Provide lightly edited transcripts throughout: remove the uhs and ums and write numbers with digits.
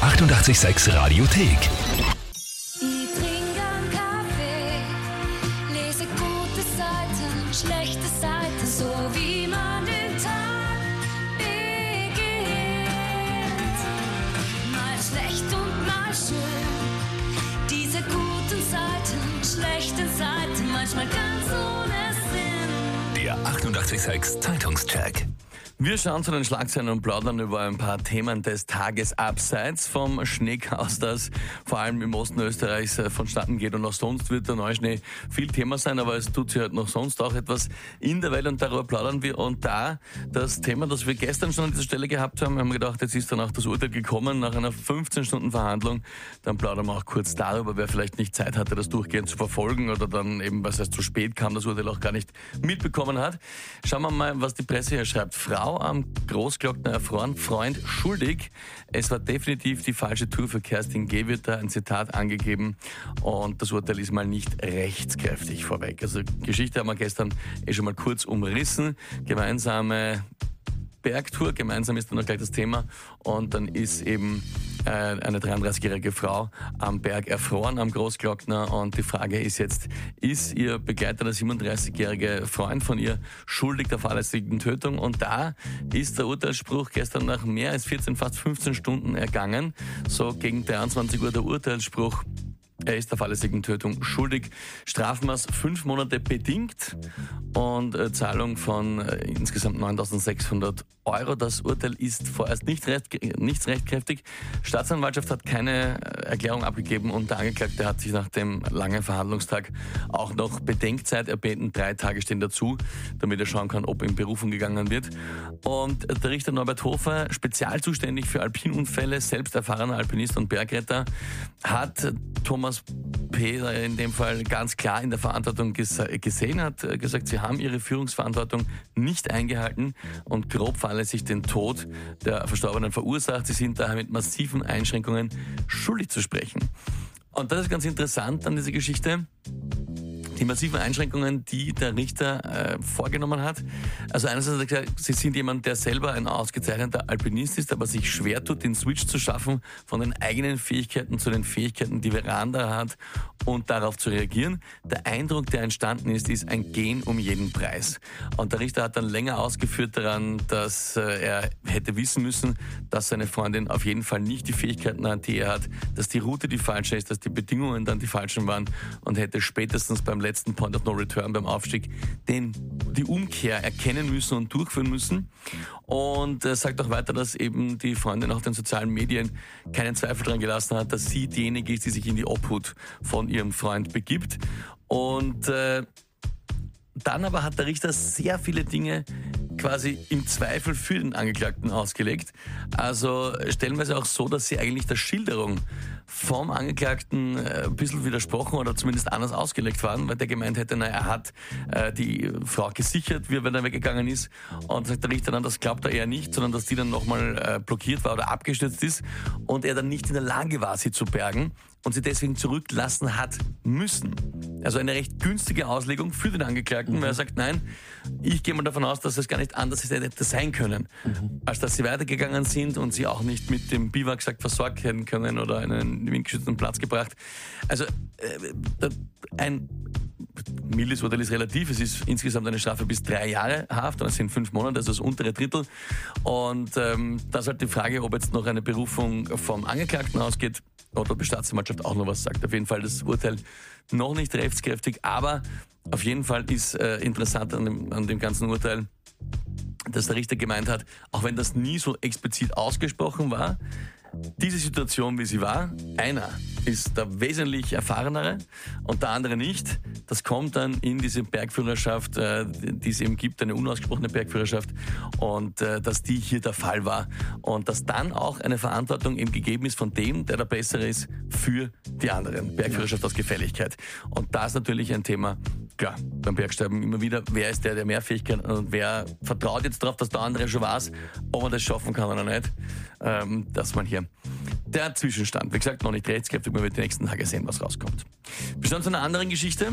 886 Radiothek. Ich trinke einen Kaffee, lese gute Seiten, schlechte Seiten, so wie man den Tag beginnt. Mal schlecht und mal schön, diese guten Seiten, schlechten Seiten, manchmal ganz ohne Sinn. Der 886 Zeitungscheck. Wir schauen zu den Schlagzeilen und plaudern über ein paar Themen des Tages abseits vom Schneechaos, das vor allem im Osten Österreichs vonstatten geht. Und auch sonst wird der Neuschnee viel Thema sein, aber es tut sich halt noch sonst auch etwas in der Welt und darüber plaudern wir. Und da das Thema, das wir gestern schon an dieser Stelle gehabt haben, haben wir gedacht, jetzt ist dann auch das Urteil gekommen nach einer 15-Stunden-Verhandlung. Dann plaudern wir auch kurz darüber, wer vielleicht nicht Zeit hatte, das durchgehend zu verfolgen oder dann eben, was erst zu spät kam, das Urteil auch gar nicht mitbekommen hat. Schauen wir mal, was die Presse hier schreibt. Frau am Großglockner erfroren, Freund schuldig. Es war definitiv die falsche Tour für Kerstin G. wird da ein Zitat angegeben und das Urteil ist mal nicht rechtskräftig vorweg. Also Geschichte haben wir gestern schon mal kurz umrissen. Gemeinsame Bergtour, gemeinsam ist dann auch gleich das Thema und dann ist eben eine 33-jährige Frau am Berg erfroren, am Großglockner und die Frage ist jetzt, ist ihr Begleiter, der 37-jährige Freund von ihr, schuldig der fahrlässigen Tötung? Und da ist der Urteilsspruch gestern nach mehr als 14, fast 15 Stunden ergangen, so gegen 23 Uhr der Urteilsspruch. Er ist der fahrlässigen Tötung schuldig. Strafmaß 5 Monate bedingt und Zahlung von insgesamt 9.600 Euro. Das Urteil ist vorerst nicht rechtskräftig. Staatsanwaltschaft hat keine Erklärung abgegeben und der Angeklagte hat sich nach dem langen Verhandlungstag auch noch Bedenkzeit erbeten. 3 Tage stehen dazu, damit er schauen kann, ob in Berufung gegangen wird. Und der Richter Norbert Hofer, spezial zuständig für Alpinunfälle, selbst erfahrener Alpinist und Bergretter, hat Thomas P. in dem Fall ganz klar in der Verantwortung gesehen, hat gesagt, sie haben ihre Führungsverantwortung nicht eingehalten und grob fahrlässig den Tod der Verstorbenen verursacht. Sie sind daher mit massiven Einschränkungen schuldig zu sprechen. Und das ist ganz interessant an dieser Geschichte. Die massiven Einschränkungen, die der Richter vorgenommen hat. Also einerseits hat er gesagt, Sie sind jemand, der selber ein ausgezeichneter Alpinist ist, aber sich schwer tut, den Switch zu schaffen von den eigenen Fähigkeiten zu den Fähigkeiten, die Veranda hat und darauf zu reagieren. Der Eindruck, der entstanden ist ein Gehen um jeden Preis. Und der Richter hat dann länger ausgeführt daran, dass er hätte wissen müssen, dass seine Freundin auf jeden Fall nicht die Fähigkeiten hat, die er hat, dass die Route die falsche ist, dass die Bedingungen dann die falschen waren und hätte spätestens beim letzten Point of No Return beim Aufstieg die Umkehr erkennen müssen und durchführen müssen. Und er sagt auch weiter, dass eben die Freundin auf den sozialen Medien keinen Zweifel daran gelassen hat, dass sie diejenige ist, die sich in die Obhut von ihrem Freund begibt. Und dann aber hat der Richter sehr viele Dinge quasi im Zweifel für den Angeklagten ausgelegt. Also stellenweise auch so, dass sie eigentlich der Schilderung vom Angeklagten ein bisschen widersprochen oder zumindest anders ausgelegt waren, weil der gemeint hätte, er hat die Frau gesichert, wenn er weggegangen ist. Und sagt der Richter dann, das glaubt er eher nicht, sondern dass die dann nochmal blockiert war oder abgestürzt ist und er dann nicht in der Lage war, sie zu bergen und sie deswegen zurücklassen hat müssen. Also eine recht günstige Auslegung für den Angeklagten, weil er sagt, nein, ich gehe mal davon aus, dass es gar nicht anders hätte sein können, als dass sie weitergegangen sind und sie auch nicht mit dem Biwaksack versorgt werden können oder einen windgeschützten Platz gebracht. Also ein mildes Urteil ist relativ. Es ist insgesamt eine Strafe bis 3 Jahre Haft und es sind 5 Monate, also das untere Drittel. Und da ist halt die Frage, ob jetzt noch eine Berufung vom Angeklagten ausgeht oder ob die Staatsanwaltschaft auch noch was sagt. Auf jeden Fall das Urteil noch nicht rechtskräftig, aber auf jeden Fall ist interessant an dem ganzen Urteil, dass der Richter gemeint hat, auch wenn das nie so explizit ausgesprochen war, diese Situation, wie sie war, einer ist der wesentlich erfahrenere und der andere nicht. Das kommt dann in diese Bergführerschaft, die es eben gibt, eine unausgesprochene Bergführerschaft und dass die hier der Fall war und dass dann auch eine Verantwortung eben gegeben ist von dem, der der Bessere ist, für die anderen. Bergführerschaft aus Gefälligkeit. Und da ist natürlich ein Thema, klar, beim Bergsteigen immer wieder, wer ist der mehr Fähigkeit und wer vertraut jetzt darauf, dass der andere schon weiß, ob man das schaffen kann oder nicht. Dass man hier der Zwischenstand, wie gesagt, noch nicht rechtskräftig, man wird die nächsten Tage sehen, was rauskommt. Bis dann zu einer anderen Geschichte,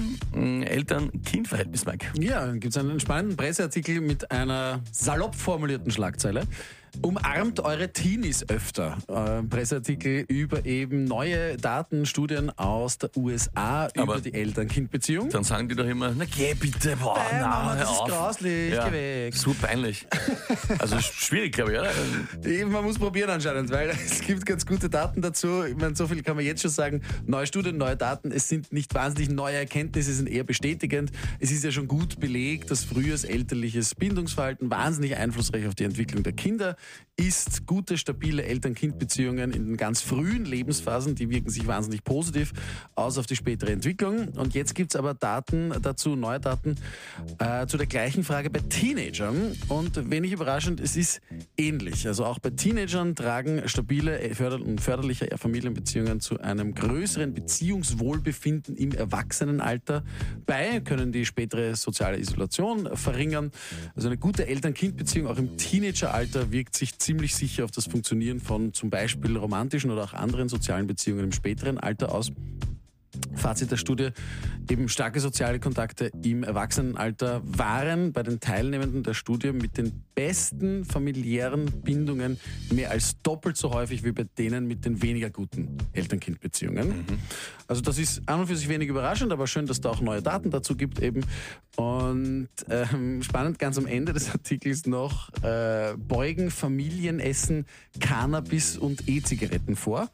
Eltern-Kind-Verhältnis, Mike. Ja, dann gibt es einen spannenden Presseartikel mit einer salopp formulierten Schlagzeile. Umarmt eure Teenies öfter. Presseartikel über eben neue Daten, Studien aus der USA über die Eltern-Kind-Beziehung. Dann sagen die doch immer, na geh bitte, boah, Mama, das hör ist auf. grauslich, Ja, geh weg. super peinlich. Also schwierig, glaube ich, oder? Eben, man muss probieren anscheinend, weil es gibt ganz gute Daten dazu. Ich meine, so viel kann man jetzt schon sagen. Neue Studien, neue Daten, es sind nicht wahnsinnig neue Erkenntnisse, sind eher bestätigend. Es ist ja schon gut belegt, dass frühes elterliches Bindungsverhalten wahnsinnig einflussreich auf die Entwicklung der Kinder ist. Gute, stabile Eltern-Kind-Beziehungen in den ganz frühen Lebensphasen, die wirken sich wahnsinnig positiv aus auf die spätere Entwicklung. Und jetzt gibt es aber Daten dazu, neue Daten zu der gleichen Frage bei Teenagern. Und wenig überraschend, es ist ähnlich. Also auch bei Teenagern tragen stabile und förderliche Familienbeziehungen zu einem größeren Beziehungswohlbefinden im Erwachsenenalter bei, können die spätere soziale Isolation verringern. Also eine gute Eltern-Kind-Beziehung auch im Teenageralter wirkt sich ziemlich sicher auf das Funktionieren von zum Beispiel romantischen oder auch anderen sozialen Beziehungen im späteren Alter aus. Fazit der Studie, eben starke soziale Kontakte im Erwachsenenalter waren bei den Teilnehmenden der Studie mit den besten familiären Bindungen mehr als doppelt so häufig wie bei denen mit den weniger guten Eltern-Kind-Beziehungen. Also das ist an und für sich wenig überraschend, aber schön, dass da auch neue Daten dazu gibt eben. Und spannend ganz am Ende des Artikels noch, beugen Familienessen Cannabis und E-Zigaretten vor.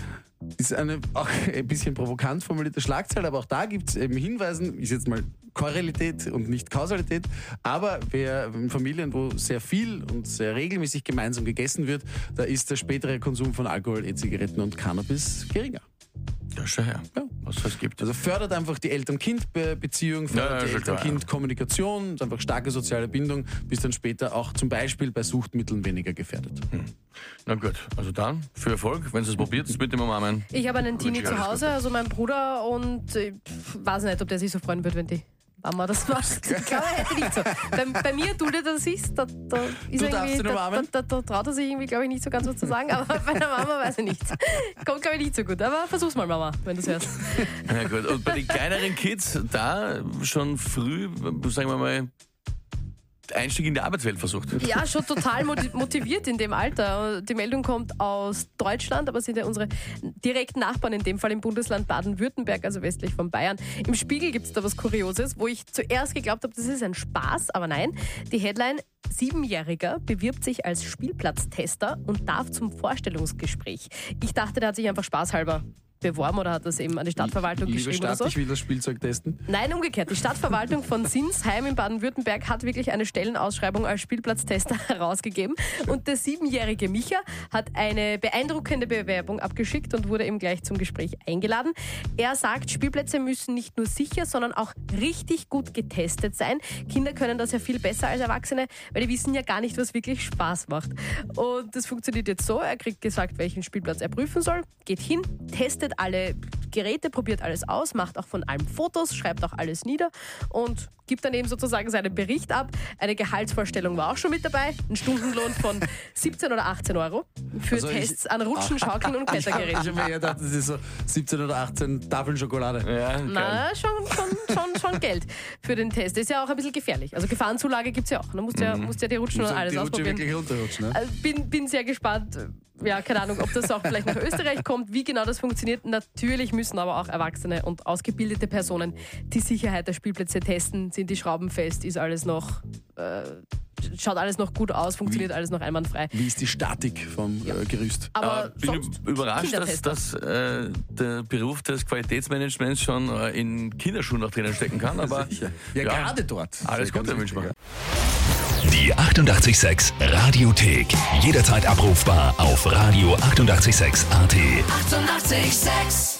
Ist eine auch ein bisschen provokant formulierte Schlagzeile, aber auch da gibt es eben Hinweisen, ist jetzt mal Korrelität und nicht Kausalität, aber wer in Familien, wo sehr viel und sehr regelmäßig gemeinsam gegessen wird, da ist der spätere Konsum von Alkohol, E-Zigaretten und Cannabis geringer. Ja, schau her, Ja. was es gibt. Also fördert einfach die Eltern-Kind-Beziehung, fördert die schon klar, Eltern-Kind-Kommunikation, ist einfach starke soziale Bindung, bis dann später auch zum Beispiel bei Suchtmitteln weniger gefährdet. Na gut, also dann, viel Erfolg, wenn Sie es probiert, mit dem Umarmen. Ich habe einen Teenie Wünsche ich zu alles Hause, also mein Bruder, und ich weiß nicht, ob der sich so freuen wird, wenn die Mama das macht. Ich glaube, er hätte nicht so. Bei mir duldet er sich, da ist Du darfst ihn umarmen? da traut er sich irgendwie, glaube ich, nicht so ganz was zu sagen, aber bei der Mama weiß ich nicht. Kommt, glaube ich, nicht so gut. Aber versuch's mal, Mama, wenn du es hörst. Na gut, und bei den kleineren Kids, da schon früh, sagen wir mal, Einstieg in die Arbeitswelt versucht. Ja, schon total motiviert in dem Alter. Die Meldung kommt aus Deutschland, aber sind ja unsere direkten Nachbarn, in dem Fall im Bundesland Baden-Württemberg, also westlich von Bayern. Im Spiegel gibt es da was Kurioses, wo ich zuerst geglaubt habe, das ist ein Spaß, aber nein. Die Headline: 7-Jähriger bewirbt sich als Spielplatztester und darf zum Vorstellungsgespräch. Ich dachte, der hat sich einfach spaßhalber beworben oder hat das eben an die Stadtverwaltung Liebe geschrieben Stadt, oder so. ich will das Spielzeug testen. Nein, umgekehrt. Die Stadtverwaltung von Sinsheim in Baden-Württemberg hat wirklich eine Stellenausschreibung als Spielplatztester herausgegeben. Und der 7-jährige Micha hat eine beeindruckende Bewerbung abgeschickt und wurde eben gleich zum Gespräch eingeladen. Er sagt, Spielplätze müssen nicht nur sicher, sondern auch richtig gut getestet sein. Kinder können das ja viel besser als Erwachsene, weil die wissen ja gar nicht, was wirklich Spaß macht. Und das funktioniert jetzt so. Er kriegt gesagt, welchen Spielplatz er prüfen soll, geht hin, testet alle Geräte, probiert alles aus, macht auch von allem Fotos, schreibt auch alles nieder und gibt dann eben sozusagen seinen Bericht ab. Eine Gehaltsvorstellung war auch schon mit dabei. Ein Stundenlohn von 17 oder 18 Euro für Also Tests an Rutschen, Schaukeln und Ich habe Klettergeräten. mir gedacht, das ist so 17 oder 18 Tafeln Schokolade. Ja, Na, schon Geld für den Test. Das ist ja auch ein bisschen gefährlich. Also Gefahrenzulage gibt es ja auch. Da musst du ja die Rutschen und alles die Rutsche ausprobieren. wirklich runterrutschen, ne? Also bin sehr gespannt. Ja, keine Ahnung, ob das auch vielleicht nach Österreich kommt, wie genau das funktioniert. Natürlich müssen aber auch Erwachsene und ausgebildete Personen die Sicherheit der Spielplätze testen. Sind die Schrauben fest? Ist alles noch, schaut alles noch gut aus? Funktioniert alles noch einwandfrei? Wie ist die Statik vom Gerüst? Aber bin sonst überrascht, Kindertester. dass der Beruf des Qualitätsmanagements schon in Kinderschuhen noch drinnen stecken kann. Aber Sicher. Ja, gerade dort. Alles Ganz Gute wünschen wichtig, wir. Die 88,6 Radiothek. Jederzeit abrufbar auf radio886.at. 88,6. Eighty-eight, sex.